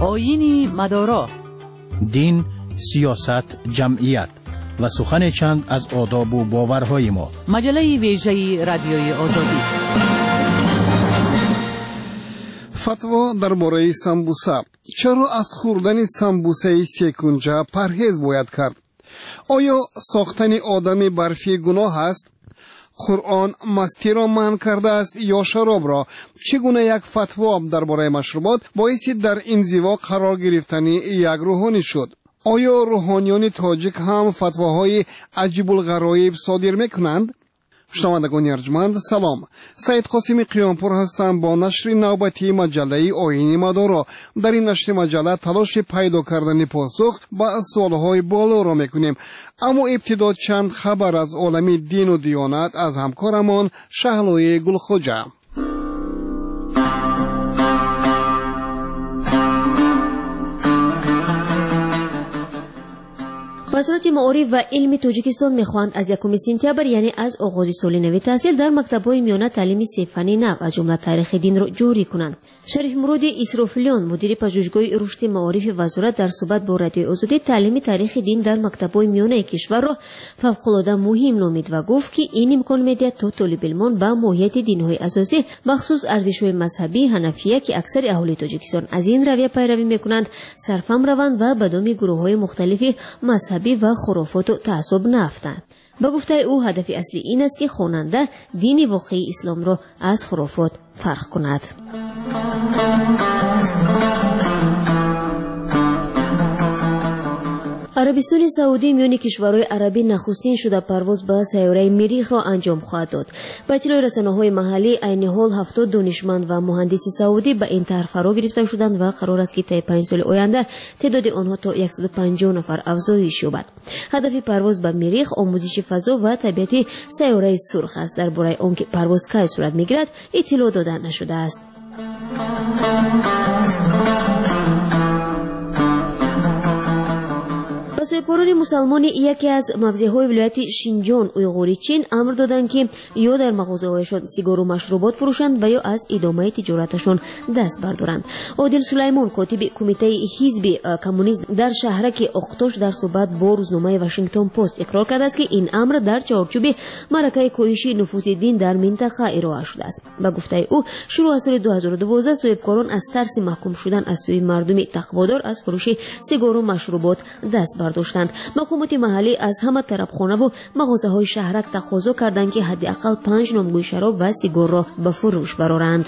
آیین مدارا، دین، سیاست، جمعیت و سخن چند از آداب و باورهای ما. مجله ویژه رادیوی آزادی. فتوا درباره سمبوسه. چرا از خوردن سمبوسه سیکنجا پرهیز باید کرد؟ آیا ساختن آدم برفی گناه است؟ قرآن مستی را منع کرده است یا شراب را؟ چگونه یک فتوا درباره مشروبات باعث در انزوا قرار گرفتن یک روحانی شد؟ آیا روحانیان تاجیک هم فتواهای عجیب الغرایب صادر میکنند؟ شنوندگان ارجمند سلام، سید قاسم قیامپور هستم با نشر نوبتی مجله آیین مدارا. در این نشر مجله تلاش پیدا کردن پاسخ به سوالهای بالا را میکنیم، اما ابتدا چند خبر از عالم دین و دیانت از همکارمان شهلوی گلخوجه. وزارت معارف و علم تاجیکستان میخواهند از 1 سپتامبر یعنی از آغاز سال نو تحصیل در مکتب‌های میانه تعلیم صفحه نو از جمله تاریخ دین را جاری کنند. شریف مراد اسرافیلیان مدیر پژوهشگاه رشد معارف وزارت در صحبت با رادیو آزادی تعلیم تاریخ دین در مکتب‌های میانه کشور را فوق‌العاده مهم نامید و گفت که این امکان می‌دهد تا طالب علمان با ماهیت دین‌های اساسی مخصوص ارزش‌های مذهبی حنفیه که اکثر اهالی تاجیکستان از این رویه پیروی می‌کنند سرفهم روند و به دام گروه‌های مختلف مذهبی و خرافات و تعصب نافتند. به گفته او هدف اصلی این است که خواننده دین واقعی اسلام را از خرافات فرق کند. عربستان سعودی میان کشورهای عربی نخستین شده پرواز به سیاره مریخ را انجام خواهد داد. به اطلاع رسانه‌های محلی عین حال 70 دانشمند و مهندس سعودی به این طرح فرا گرفته شدند و قرار است که طی 5 سال آینده تعداد آنها تا 150 نفر افزایش یابد. هدف پرواز به مریخ آموزش فضا و طبیعت سیاره سرخ است. درباره آنکه پرواز کی صورت می‌گیرد اطلاع داده نشده است. سویپوران مسلمان یکی از موضع‌های ولایت شینجان اویغوری چین امر دادند که یا در مغازه‌هایشان سیگار و مشروبات فروشند و یا از ادامه تجارتشان دست بردارند. عادل سلیمان کاتب کمیته حزب کمونیست در شهرک اختاش در صحبت با روزنامه واشنگتن پست اقرار کرده است که این امر در چارچوب معرکه کاهش نفوذ دین در منطقه ارائه شده است. به گفته او شروع از سال 2012 سویپکاران از ترس محکوم شدن از سوی مردم تقوادار از فروش سیگار و مشروبات دست برداشتند. مقامات محلی از همه طرفخانه و مغازه‌های شهرک تقاضا کردند که حداقل 5 نامگوی شراب و سیگار را به فروش برآورند.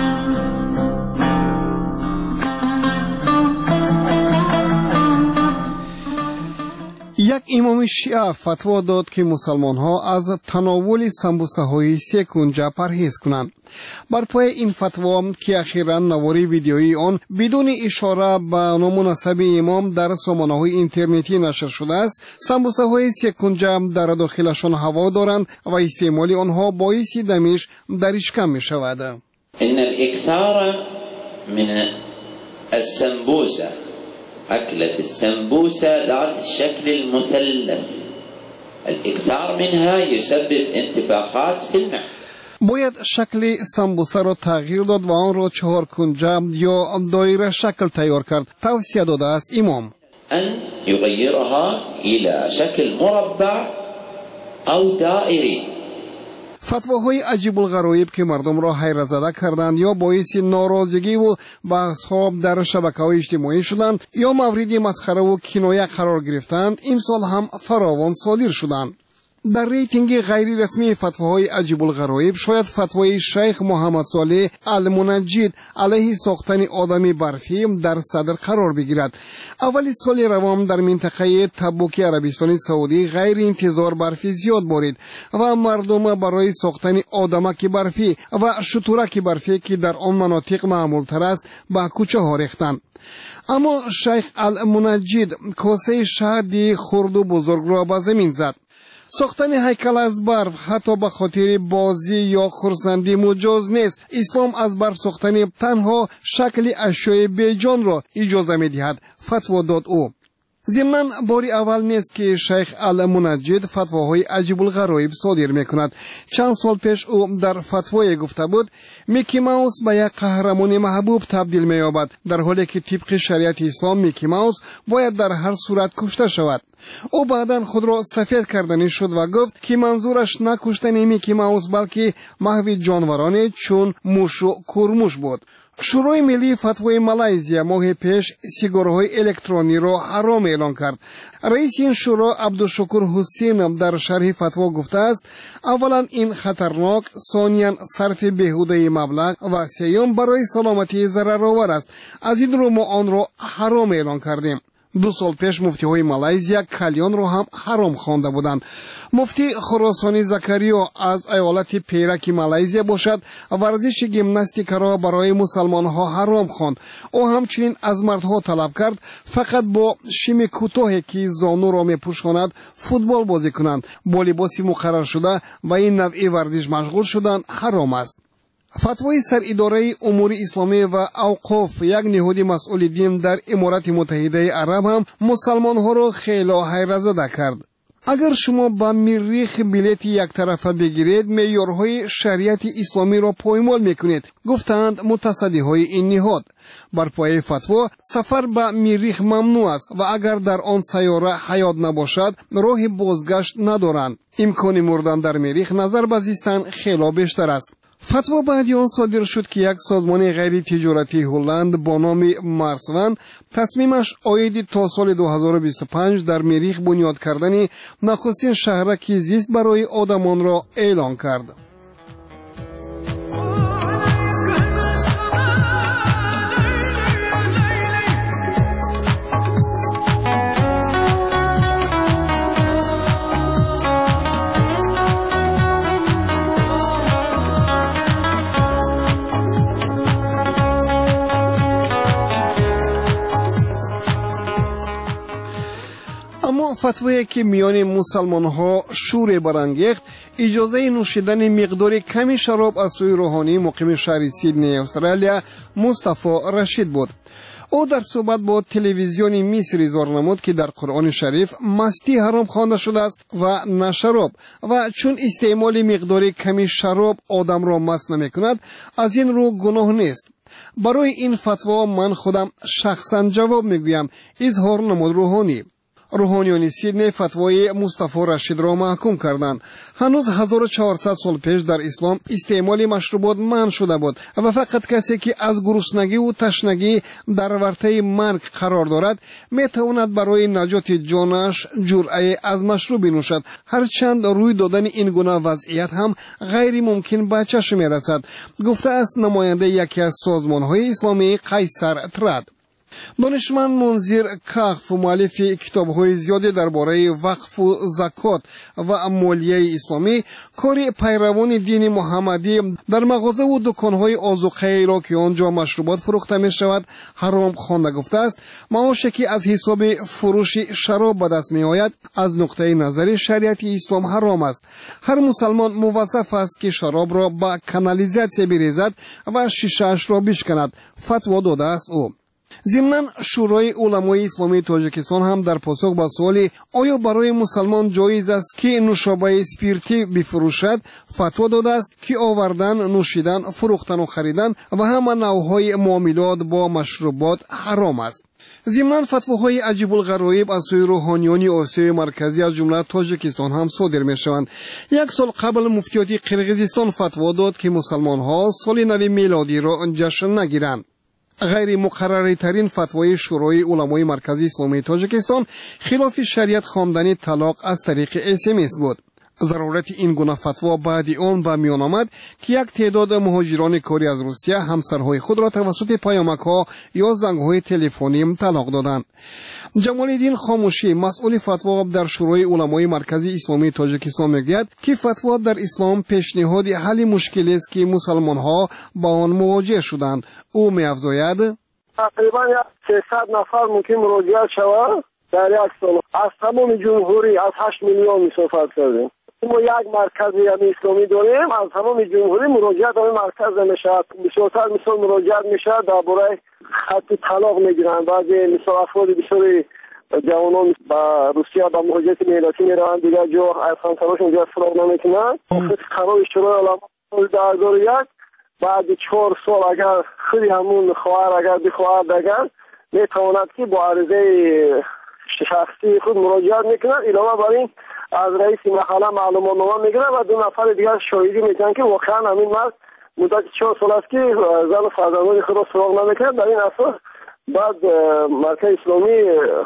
یک امام شیعه فتوا داد که مسلمان ها از تناول سمبوسه های سیکنجا پرهیز کنند. بر پای این فتوا که اخیراً نواری ویدیویی آن بدون اشاره به نامناسب امام در رسانه های اینترنتی نشر شده است، سمبوسه های سیکنجا در داخلشان هوا دارند و استعمال آنها باعث دمش در اشکم می شود. ان الاکثار من السمبوسه أكلة السمبوسة ذات الشكل المثلث الإكثار منها يسبب انتفاخات في المعدة. باید شکل سمبوسه را تغییر داد و آن را 4 کنجه یا دایره شکل تیار کرد. توصیه داده است امام أن يغيرها إلى شكل مربع أو دائري. فتواهای عجیب الغرایب که مردم را حیرت زده کردند یا باعث ناراضگی و بحث‌ها در شبکه‌های اجتماعی شدند یا مورد مسخره و کنایه قرار گرفتند، امسال هم فراوان صادر شدند. در ریتینگ غیر رسمی فتواهای عجیب الغرایب شاید فتوای شیخ محمد صالح المنجد علیه ساختن آدم برفی در صدر قرار بگیرد. اول سال روان در منطقه تبوک عربستان سعودی غیر انتظار برفی زیاد بارید و مردم برای ساختن آدمک برفی و شترک برفی که در آن مناطق معمول تر است به کوچه ها ریختند. اما شیخ المنجد کاسه شهد خرد و بزرگ را به زمین زد. ساختن هیکل از برف حتی به خاطر بازی یا خرسندی مجاز نیست. اسلام از برف ساختن تنها شکل اشیاء بیجان را اجازه می‌دهد، فتوا داد او. ضمناً باری اول نیست که شیخ المنجد فتواهای عجیب الغرایب صادر میکند. چند سال پیش او در فتوای گفته بود میکی ماوس به یک قهرمان محبوب تبدیل مییابد، در حالی که طبق شریعت اسلام میکی ماوس باید در هر صورت کشته شود. او بعداً خود را سفید کردنی شد و گفت که منظورش نه کشتن میکی ماوس بلکه محو جانورانی چون موش و کورموش بود. شورای ملی فتوای مالایزیا ماه پیش سیگارهای الکترونی را حرام اعلان کرد. رئیس این شورا عبدالشکور حسین در شرح فتوا گفته است اولا این خطرناک، ثانیا صرف بیهوده مبلغ و سوم برای سلامتی ضررآور است. از این رو ما آن را حرام اعلان کردیم. 2 سال پیش مفتی های مالایزیا کلیان را هم حرام خوانده بودند. مفتی خراسانی زکریا از ایالت پیرک مالایزیا باشد ورزش گیمناستیک را برای مسلمان ها حرام خواند. او همچنین از مردها طلب کرد فقط با شیم کوتاهی که زانو را میپوشاند فوتبال بازی کنند. با لباسی مقرر شده و این نوع ورزش مشغول شدن حرام است. فتوای سر اداره امور اسلامی و اوقاف، یک نهاد مسئول دین در امارات متحده عرب، هم مسلمان ها را خیلی حیرت زده کرد. اگر شما با مریخ بلیت یک طرفه بگیرید معیارهای شریعت اسلامی را پایمال میکنید، گفتند متصدی های این نهاد. بر پایه فتوا سفر به مریخ ممنوع است و اگر در آن سیاره حیات نباشد راه بازگشت ندارند. امکان مردن در مریخ نظر به زیستن خیلی بیشتر است. فتوا بعدی آن صادر شد که یک سازمان غیر تجارتی هلند با نام مارسون تصمیمش آید تا سال 2025 در مریخ بنیاد کردن نخستین شهرک زیست برای آدمان را اعلان کرد. اما فتوایی که میان مسلمان ها شور برانگیخت اجازه نوشیدن مقدار کمی شراب از سوی روحانی مقیم شهر سیدنی استرالیا مصطفی رشید بود. او در صحبت با تلویزیون مصر اظهار نمود که در قرآن شریف مستی حرام خوانده شده است و نه شراب، و چون استعمال مقدار کمی شراب آدم را مست نمی‌کند از این رو گناه نیست. برای این فتوا من خودم شخصا جواب میگویم، اظهار نمود روحانیان سیدنی فتوای مصطفی رشید را محکوم کردند. هنوز 1400 سال پیش در اسلام استعمال مشروبات منع شده بود و فقط کسی که از گرسنگی و تشنگی در ورطه مرگ قرار دارد میتواند برای نجات جانش جرعه از مشروب بنوشد، هرچند روی دادن این گونه وضعیت هم غیر ممکن به چشم میرسد، گفته است نماینده یکی از سازمان‌های اسلامی قیصر ترد. دانشمند منذر کاخ مؤلف کتاب‌های زیادی درباره وقف و زکات و مالیه اسلامی کار پیروان دین محمدی در مغازه و دکان‌های آذوقه را که آنجا مشروبات فروخته می‌شود حرام خوانده گفته است معاشی که از حساب فروش شراب به دست می‌آید از نقطه نظر شریعت اسلام حرام است. هر مسلمان موظف است که شراب را به کانالیزاسیون بریزد و شیشه‌اش را بشکند، فتوا داده است او. ضمناً شورای علمای اسلامی تاجیکستان هم در پاسخ به سوال آیا برای مسلمان جایز است که نوشابه اسپریتی بفروشد فتوا داده است که آوردن، نوشیدن، فروختن و خریدن و همه نوعهای معاملات با مشروبات حرام است. ضمناً فتواهای عجیب الغرایب از سوی روحانیان آسیای مرکزی از جمله تاجیکستان هم صادر می شوند. 1 سال قبل مفتیات قرقیزستان فتوا داد که مسلمان ها سال نو میلادی را جشن نگیرند. غیر مقرری ترین فتوای شورای علمای مرکزی اسلامی تاجیکستان خلاف شریعت خواندن طلاق از طریق SMS بود. ضرورت این گونه فتوا بعد آن به میان آمد که یک تعداد مهاجران کاری از روسیه همسرهای خود را توسط پیامک‌ها یا زنگ‌های تلفنی طلاق دادند. جمال الدین خاموشی مسئول فتوا در شورای علمای مرکزی اسلامی تاجیکستان میگوید که فتوا در اسلام پیشنهاد حل مشکلی است که مسلمان‌ها با آن مواجه شدند. او می‌افزاید تقریبا 300 نفر ممکن مراجعه شود در یک سال. از تمام جمهوری از 8 میلیون صحبت کردیم. ما یک مرکز اسلامی داریم، از تمام جمهوری مراجعه به مرکز میشه. بسیارتر مثال مراجعه میشه درباره خط طلاق میگیرن. بعضی مثال افراد بسیاری جوانان با روسیه با مهاجرت میلاتی میروند دیگر جو از همسراشون دیگر سراغ نمیکنن. قرار شروع علما 2001 بعد 4 سال اگر خیلی همون خواهر اگر بخواهد اگر میتواند که با عرضه شخصی خود مراجعت میکنن. علاوه بر این از رئیس محله معلومات نامه میگیرن و 2 نفر دیگر شاهدی میکنن که واقعا همین مرد مدت 4 سال است که زن و فرزندان خود را سراغ نمیکنه. در این اساس بعد مرکز اسلامی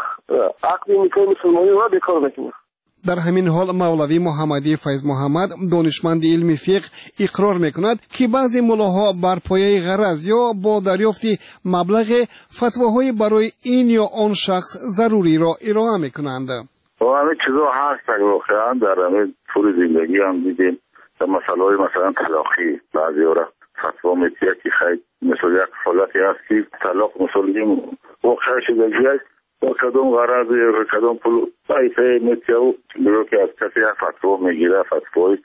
عقد نکاح مسلمانی را بکار میکنه. در همین حال مولوی محمدی فیض محمد دانشمند علم فقه اقرار میکند که بعضی ملاها بر پایه غرض یا با دریافت مبلغ فتواهای برای این یا آن شخص ضروری را ارائه میکنند. همه چیزا هست واقعا در همه طول زندگی هم دیدیم. در مسائل مثلا طلاقی بعضی را فتوا میتیه که خیلی مثل یک حالتی هست که طلاق مثلا واقعا شدگی است با کدام غرض یا کدام پول بایفه میتیه و میگه که از کسی فتوا میگیره فتوای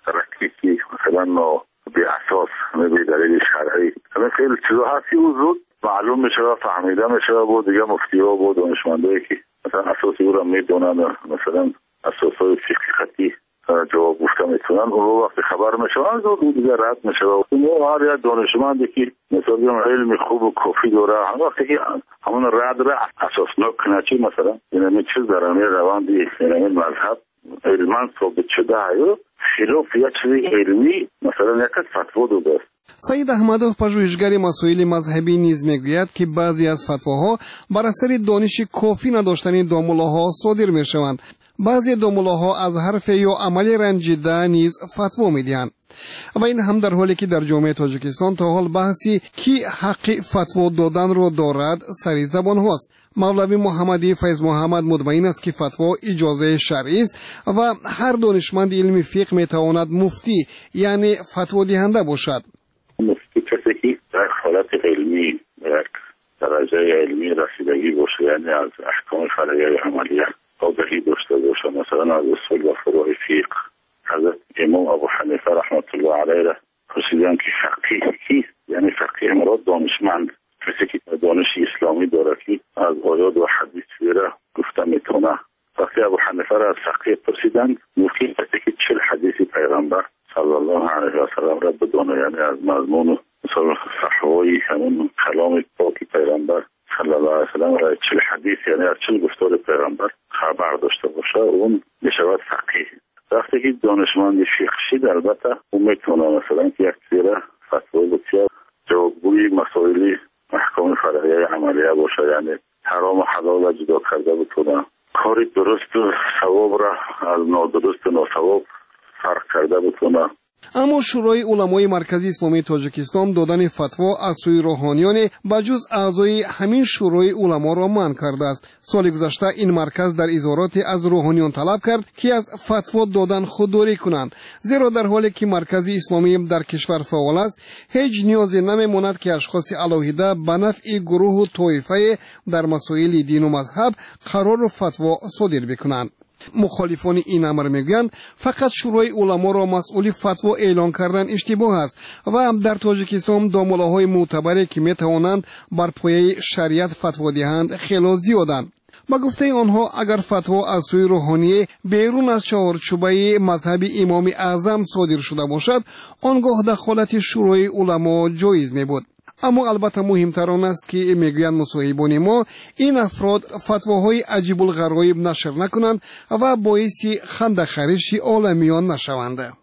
رکیکی مثلا بی اساس بی دلیل شرعی. همه خیلی چیزا هست که او زود معلوم میشه و فهمیده میشه و دیگه مفتی ها و دانشمندایی که مثلا اساسی او را میدونن مثلا اساسای فقهی خطی جواب گفته میتونن اون رو وقتی خبر میشن زود دیگه رد میشه و هر یک دانشمندی که مثلا علم خوب و کافی داره وقتی که همون رد را اساسناک کنه چی مثلا این چیز در همین روندی این مذهب علما ثابت شده یا خلاف یک چیز علمی مثلا یک فتوا داده. سید احمدوف پژوهشگر مسائل مذهبی نیز میگوید که بعضی از فتواها بر اثر دانش کافی نداشتن داملاها صادر میشوند. بعضی داملاها از حرف یا عمل رنجیده نیز فتوا میدهند و این هم در حالی که در جامعه تاجیکستان تا حال بحثی کی حق فتوا دادن را دارد سری زبان هاست. مولوی محمدی فیض محمد مطمئن است که فتوا اجازه شرعی است و هر دانشمند علمی فقه میتواند مفتی یعنی فتوا دهنده باشد. مفتی کسی که در حالت علمی در درجه علمی رسیدگی باشه یعنی از احکام شرعی عملیه آگاهی داشته باشه مثلا از اصول و فروع فقه. حضرت امام ابو حنیفه رحمت الله علیه پرسیدن که فقیه کیست؟ یعنی فقیه مراد دانشمند کسی که دانش اسلامی داره که از آیات و حدیث ویره گفته میتونه. وقتی ابو حنیفه را از فقیه پرسیدن مفتی کسی که 40 حدیث پیغمبر صلی الله علیه و سلم را بدونه یعنی از مضمون مثلا صحابه همون کلام پاک پیغمبر صلی الله علیه و سلم را 40 حدیث یعنی از 40 گفتار پیغمبر خبر داشته باشه اون میشود فقیه. وقتی که دانشمند فقه شد البته اون میتونه مثلا که یک سیره فتوا بسیار جوابگوی مسائل احکام فرعی عملیه باشه یعنی حرام و حلال را جدا کرده بتونه کاری درست و ثواب را از نادرست و ناثواب فرق کرده بتونه. اما شورای علمای مرکزی اسلامی تاجیکستان دادن فتوا از سوی روحانیان بجز اعضای همین شورای علما را منع کرده است. سال گذشته این مرکز در اظهاراتی از روحانیان طلب کرد که از فتوا دادن خودداری کنند، زیرا در حالی که مرکزی اسلامی در کشور فعال است هیچ نیازی نمیماند که اشخاص علاهیده به نفع گروه و طایفه در مسائل دین و مذهب قرار فتوا صادر بکنند. مخالفان این امر میگویند فقط شورای علما را مسئول فتوا اعلان کردن اشتباه است و در تاجیکستان داملاهای معتبری که میتوانند بر پایه شریعت فتوا دهند خیلی زیادند. با گفته آنها اگر فتوا از سوی روحانی بیرون از چهارچوبه مذهب امام اعظم صادر شده باشد آنگاه دخالت شورای علما جایز می بود. اما البته مهمتر آن است که میگویند مصاحبان ما این افراد فتواهای عجیب الغرایب نشر نکنند و باعث خنده خریش عالمیان نشوند.